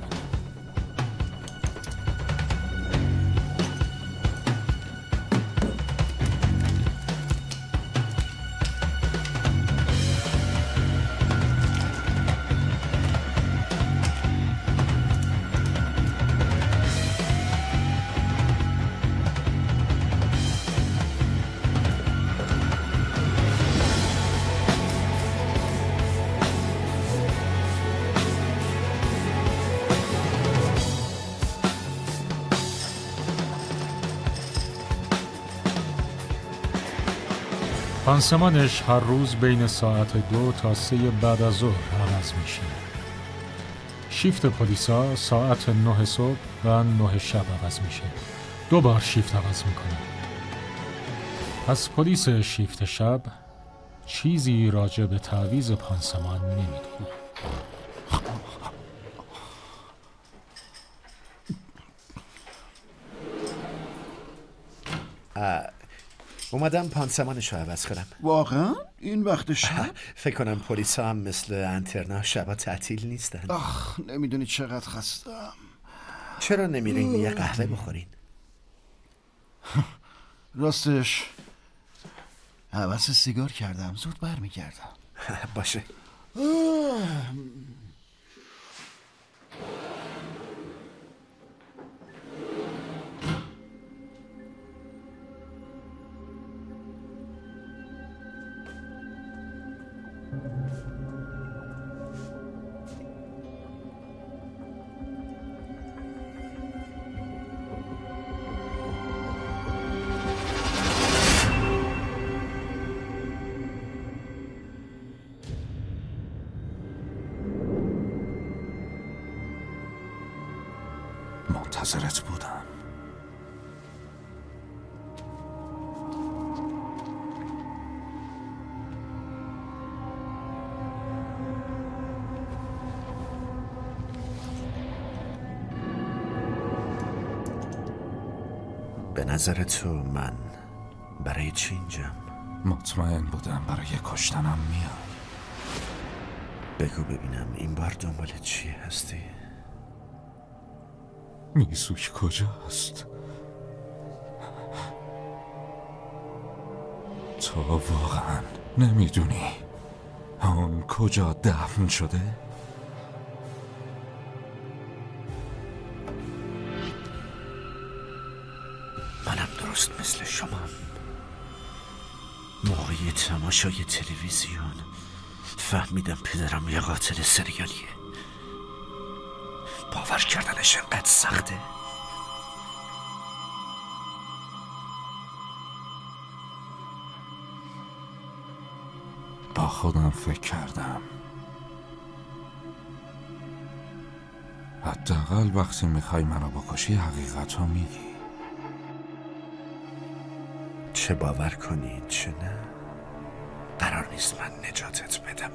پانسمانش هر روز بین ساعت دو تا سه بعد از ظهر عوض میشه. شیفت پلیسا ساعت نه صبح و نه شب عوض میشه. دو بار شیفت عوض میکنه. از پلیس شیفت شب چیزی راجع به تعویض پانسمان نمیدونه. اومدم پانسمانش رو عوض کنم. واقعا؟ این وقت شب؟ فکر کنم پلیس هم مثل انترنا شبا تعطیل نیستن. آخ نمیدونی چقدر خستم. چرا نمیرین یه قهوه بخورین؟ راستش حوس سیگار کردم، زود برمیگردم. باشه. منتظرت بودم. به نظر تو من برای چی اینجام؟ مطمئن بودم برای کشتنم میاد. بگو ببینم این بار دنبال چی هستی؟ میسوک کجاست؟ تو واقعا نمیدونی اون کجا دفن شده؟ منم درست مثل شما موقع تماشای تلویزیون فهمیدم پدرم یه قاتل سریالیه. باور کردنش انقدر سخته. با خودم فکر کردم حداقل وقتی میخوای منو بکشی حقیقت رو میگی. چه باور کنی چه نه قرار نیست من نجاتت بدم.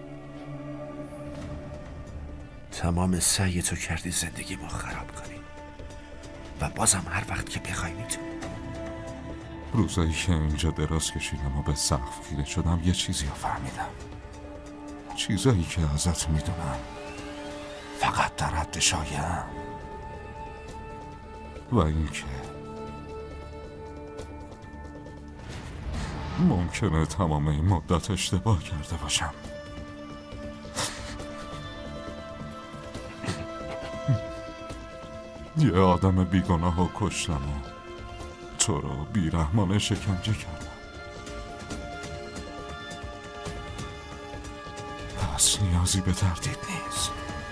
تمام سعی تو کردی زندگی ما خراب کنی و بازم هر وقت که بخوای میتونی. روزایی که اینجا دراز کشیدم و به سقف خیره شدم یه چیزی رو فهمیدم. چیزایی که ازت میدونم فقط در حد شایع‌ام و اینکه ممکنه تمام این مدت اشتباه کرده باشم. یه آدم بیگناه رو کشتم و تو رو بیرحمانه شکنجه کردم. پس نیازی به تردید نیست.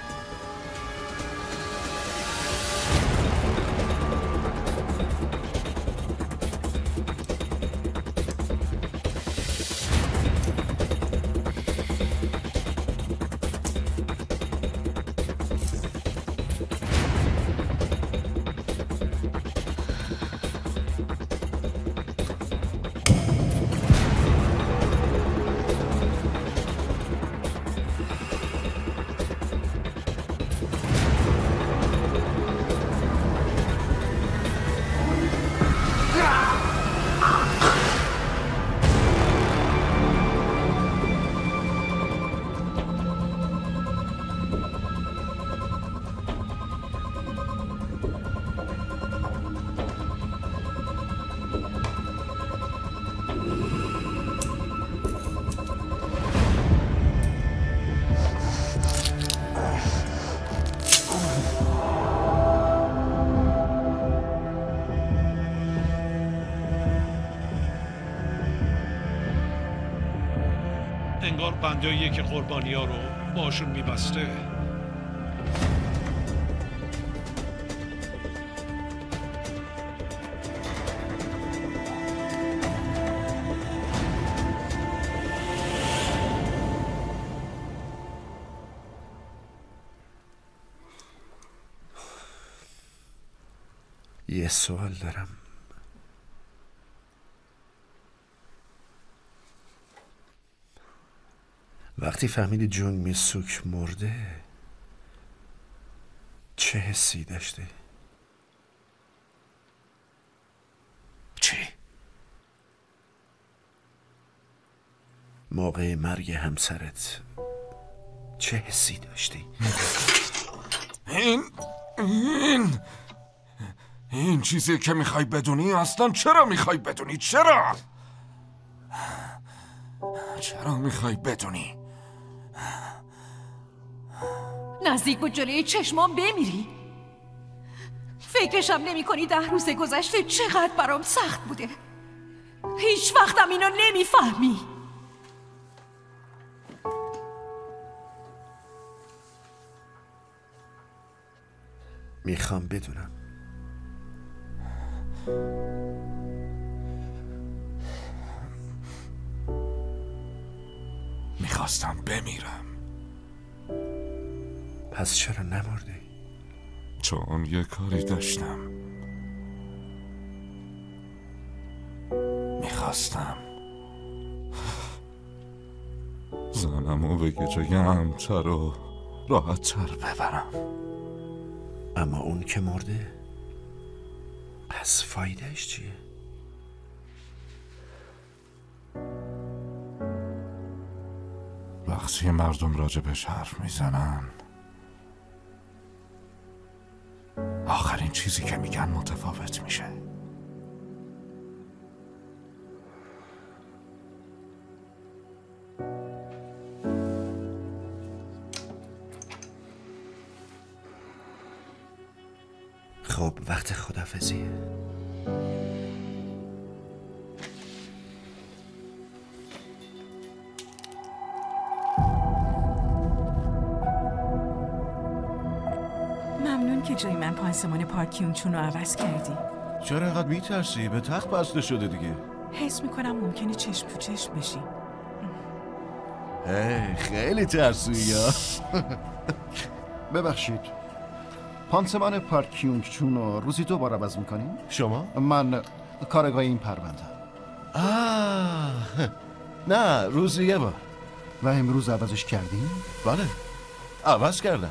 انگار بندایی که قربانی ها رو باشون میبسته. یه سوال دارم. وقتی فهمیدی جون میسوک مرده چه حسی داشتی؟ چی؟ موقع مرگ همسرت چه حسی داشتی؟ این این این چیزی که میخوای بدونی اصلا چرا میخوای بدونی؟ چرا؟ چرا میخوای بدونی؟ نزدیک بود جلوی چشمام بمیری. فکرشم نمی کنی ده روز گذشته چقدر برام سخت بوده. هیچ وقتم اینو نمیفهمی. میخوام بدونم. میخواستم بمیرم. پس چرا نمردی؟ چون یه کاری داشتم. میخواستم زنمو به یه جای امتر و راحت تر ببرم. اما اون که مرده پس فایدهش چیه؟ وقتی مردم راجبش حرف میزنن آخرین چیزی که میگن متفاوت میشه. خب وقت خداحافظیه. ممنون که جای من پانسمان پارک کیونگ چون رو عوض کردی. چرا اینقدر میترسی؟ به تخت بسته شده دیگه. حس میکنم ممکنه چشم تو چشم بشی. هی خیلی ترسویی ها. ببخشید، پانسمان پارک کیونگ چون رو روزی دو بار عوض میکنیم؟ شما؟ من کارگاه این پرونده. آه نه، روزی یه بار. و امروز عوضش کردیم؟ بله، عوض کردم.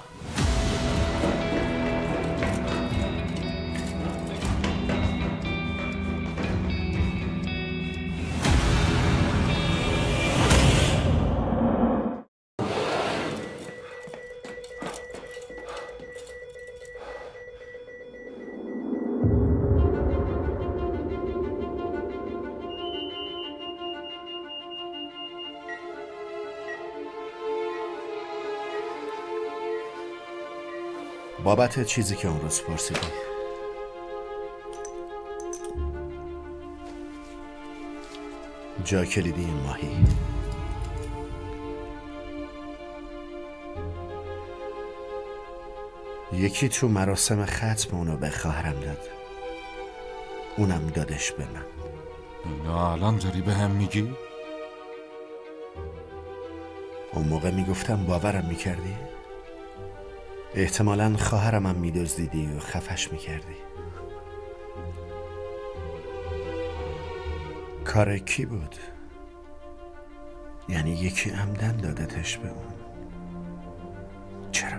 بابت چیزی که اون روز پرسیدی. جا کلیدی این ماهی. یکی تو مراسم ختم اونو به خواهرم داد، اونم دادش به من. اینا الان داری به هم میگی؟ اون موقع میگفتم باورم میکردی؟ احتمالاً خواهرم هم میدزدیدی و خفش میکردی. کار کی بود؟ یعنی یکی عمدن دادتش به اون. چرا؟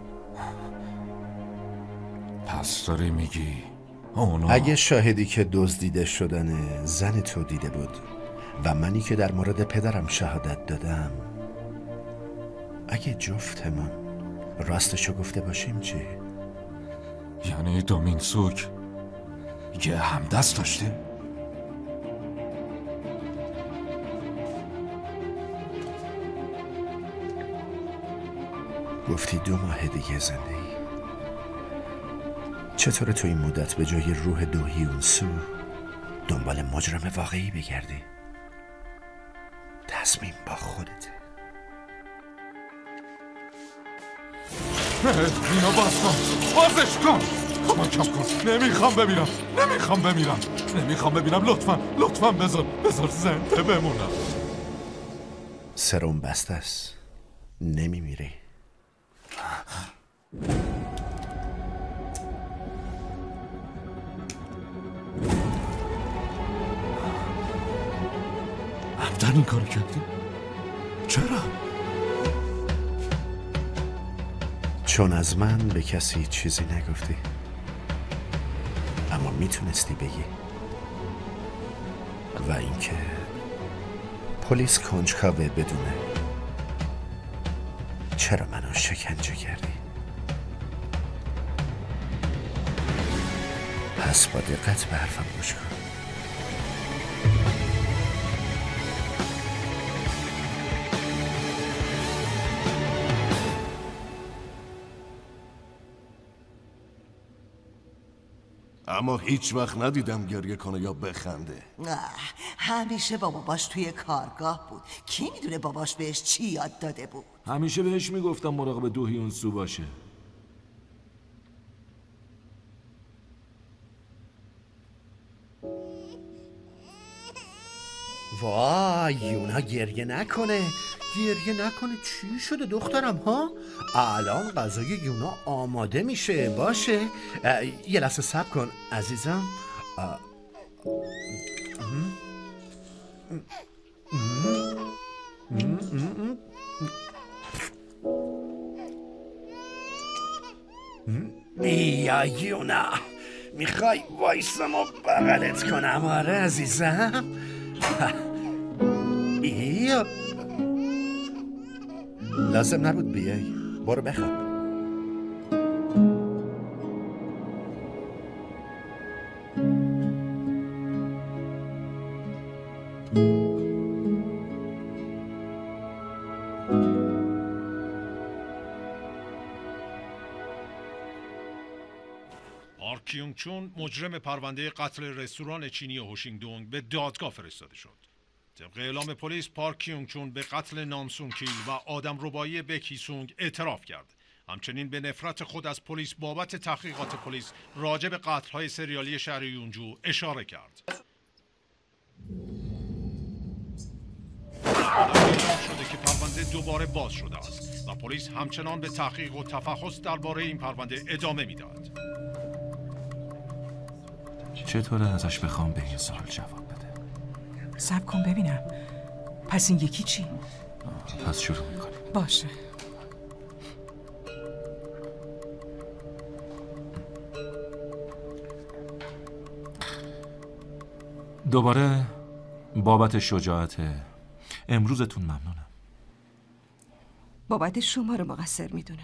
پس داری میگی اونا؟ اگه شاهدی که دزدیده شدن زن تو دیده بود و منی که در مورد پدرم شهادت دادم، اگه جفتمون راستشو گفته باشیم چی؟ یعنی دومین سوک یه همدست داشته؟ گفتی دو ماه دیگه زنده ای. چطوره تو این مدت به جای روح دوهیون سو دنبال مجرم واقعی بگردی؟ تصمیم با خودته. اینو باز کن، بازش کن، کمکم کن. نمیخوام بمیرم، نمیخوام بمیرم، نمیخوام بمیرم. لطفا لطفا بذار بذار زنده بمونم. سرم بسته است، نمیمیری. عمدن این کارو کردی؟ چرا؟ چون از من به کسی چیزی نگفتی، اما میتونستی بگی. و اینکه پلیس کنجکاوه بدونه چرا منو شکنجه کردی. پس با دقت به حرفم گوش کن. اما هیچ وقت ندیدم گریه کنه یا بخنده. نه، همیشه با باباش توی کارگاه بود. کی میدونه باباش بهش چی یاد داده بود؟ همیشه بهش میگفتم مراقب دوهیون سو باشه. وای یونا گریه نکنه، گریه نکنه. چی شده دخترم ها؟ الان غذای یونا آماده میشه. باشه یه لحظه صبر کن عزیزم. بیا یونا، میخوای وایسم و بغلت کنم؟ آره عزیزم. بیا. لازم نبود بیای، برو بخواب. پارک کیونگ چون مجرم پرونده قتل رستوران چینی هوشینگدونگ به دادگاه فرستاده شد. طبق اعلام پلیس پارک کیونگ چون به قتل نام سون کیل و آدمربایی بک هی سونگ اعتراف کرد. همچنین به نفرت خود از پلیس بابت تحقیقات پلیس راجع به قتل‌های سریالی شهر یونجو اشاره کرد. اعلام شده که پرونده دوباره باز شده است و پلیس همچنان به تحقیق و تفحص درباره این پرونده ادامه میدهد. چطوره ازش بخوام به این سوال جواب بده؟ صبر کن ببینم. پس این یکی چی؟ پس شروع میکنیم. باشه. دوباره بابت شجاعت امروزتون ممنونم. بابت شما رو مقصر میدونم.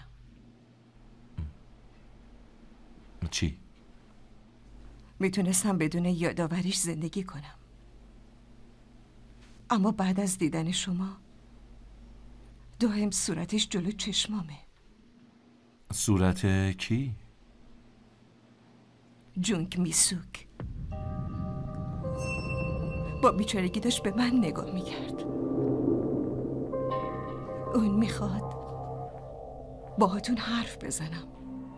چی؟ میتونستم بدون یادآوریش زندگی کنم، اما بعد از دیدن شما دائم صورتش جلو چشمامه. صورت کی؟ جونگ میسوک. با بیچارگی داشت به من نگاه میکرد. اون میخواد باهاتون حرف بزنم.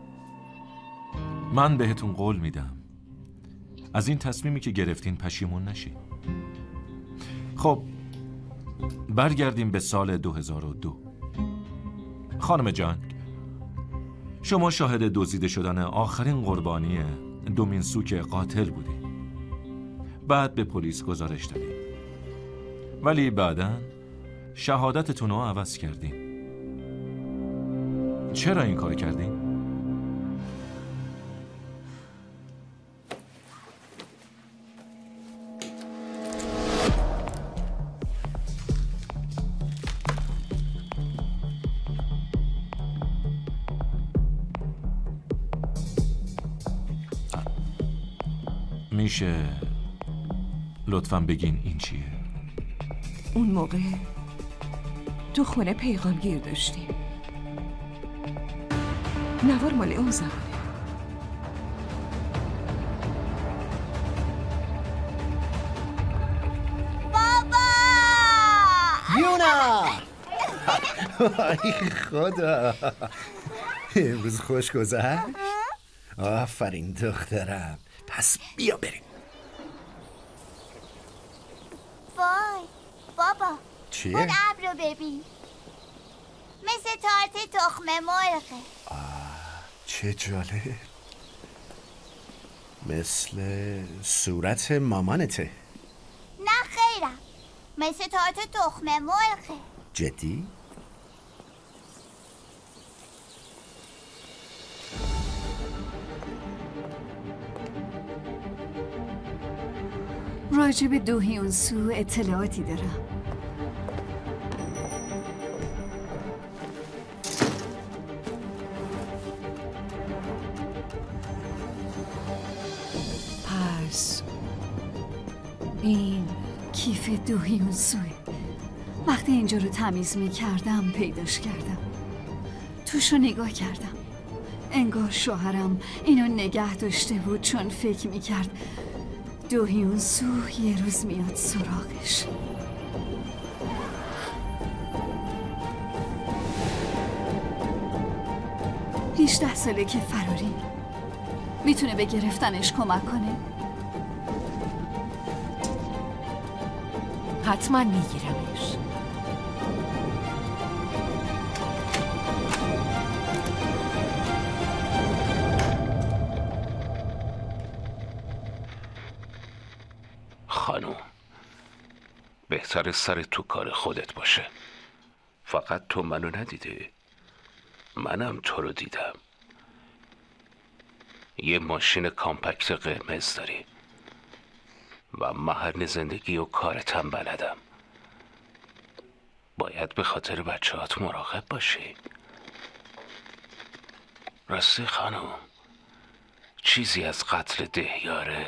من بهتون قول میدم از این تصمیمی که گرفتین پشیمون نشین. خب برگردیم به سال دو هزار و دو. خانم جانگ، شما شاهد دزدیده شدن آخرین قربانی دومین سوک قاتل بودید. بعد به پلیس گزارش دادید، ولی بعداً شهادتتون رو عوض کردین. چرا این کار کردین؟ میشه لطفاً بگین این چیه؟ اون موقع تو خونه پیغامگیر داشتیم. نوار مال اون زمانه. بابا یونا. ای خدا، امروز خوش گذشت؟ آفرین دخترم. پس بیا بریم. وای بابا، چیه؟ اون ابر رو ببین، مثل تارت تخم مرغه. چه جالب، مثل صورت مامانته. نه خیرم، مثل تارت تخم مرغه. جدی؟ راجب دو هیون سو اطلاعاتی دارم. پس این کیف دو هیون سوه. وقتی اینجا رو تمیز می کردم پیداش کردم. توش رو نگاه کردم. انگار شوهرم اینو نگه داشته بود چون فکر می کرد دو هیون سو یه روز میاد سراغش. هجده ساله که فراری. میتونه به گرفتنش کمک کنه؟ حتما میگیرمش. خانوم، بهتر سر تو کار خودت باشه. فقط تو منو ندیده، منم تو رو دیدم. یه ماشین کامپکت قرمز داری و محل زندگی و کارتم بلدم. باید به خاطر بچه‌هات مراقب باشی. راستی خانم، چیزی از قتل دهیاره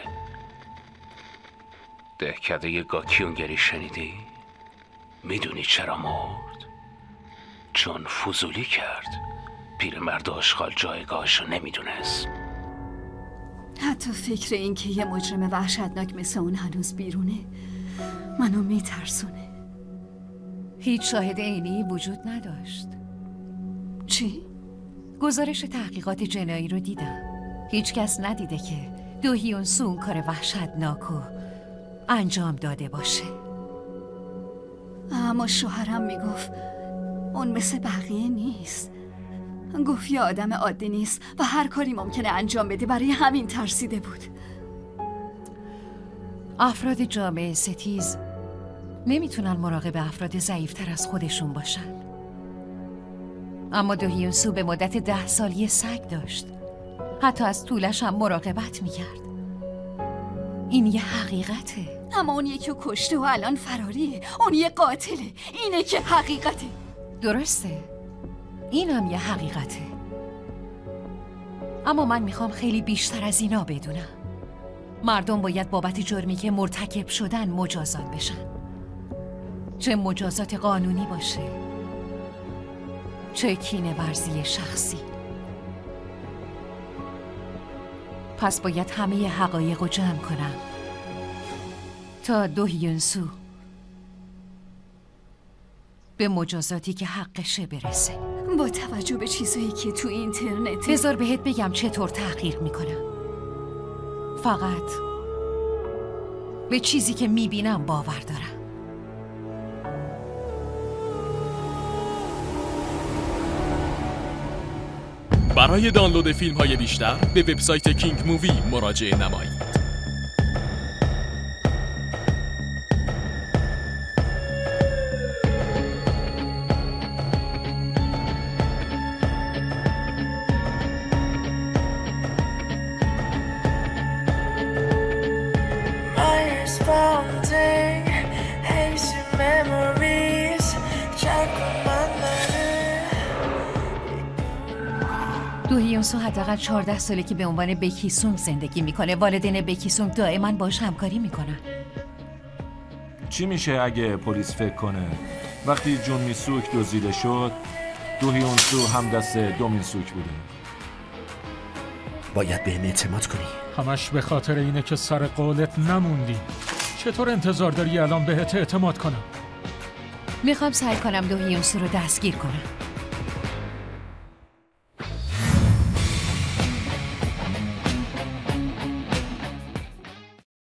دهکده گاکیونگری شنیدی؟ میدونی چرا مرد؟ چون فضولی کرد. پیرمرد آشغال جایگاهشو نمیدونست. حتی فکر این که یه مجرم وحشتناک مثل اون هنوز بیرونه منو میترسونه. هیچ شاهد عینی وجود نداشت. چی؟ گزارش تحقیقات جنایی رو دیدم. هیچ کس ندیده که دو هیون سو اون کار وحشتناکو انجام داده باشه. اما شوهرم میگفت اون مثل بقیه نیست. گفت یه آدم عادی نیست و هر کاری ممکنه انجام بده. برای همین ترسیده بود. افراد جامعه ستیز نمیتونن مراقب افراد ضعیفتر از خودشون باشن. اما دو هیون سو به مدت ده سال یه سگ داشت. حتی از طولش هم مراقبت میکرد. این یه حقیقته. اما اون یکی رو کشته و الان فراریه. اون یه قاتله. اینه که حقیقته. درسته، اینم یه حقیقته. اما من میخوام خیلی بیشتر از اینا بدونم. مردم باید بابت جرمی که مرتکب شدن مجازات بشن. چه مجازات قانونی باشه، چه کینه ورزی شخصی. پس باید همه حقایق رو جمع کنم تا دو هیون سو به مجازاتی که حقشه برسه. با توجه به چیزایی که تو اینترنت، بذار بهت بگم چطور تحقیق میکنم. فقط به چیزی که میبینم باور دارم. برای دانلود فیلم های بیشتر به وبسایت کینگ مووی مراجعه نمایید. دو هیون سو حداقل چهارده ساله که به عنوان بکی سونگ زندگی میکنه. والدین بکی سونگ دائما باش همکاری میکنن. چی میشه اگه پلیس فکر کنه وقتی جون میسوک دزدیده شد دو هیون سو هم دست دو میسوک بوده؟ باید به هم اعتماد کنی. همش به خاطر اینه که سر قولت نموندی. چطور انتظار داری الان بهت اعتماد کنم؟ میخوام سعی کنم دو هیون سو رو دستگیر کنم.